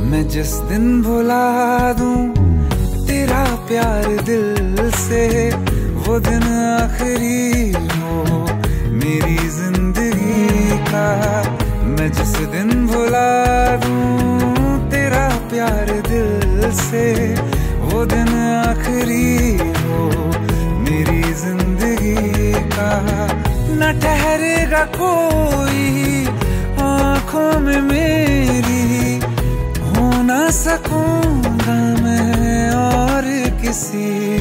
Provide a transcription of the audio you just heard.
मैं जिस दिन भुला दूं तेरा प्यार दिल से, वो दिन आखिरी हो मेरी जिंदगी का। मैं जिस दिन भुला दूं तेरा प्यार दिल से, वो दिन आखिरी हो मेरी जिंदगी का। न ठहरेगा कोई आँखों में मेरी, हो ना सकूंगा मैं और किसी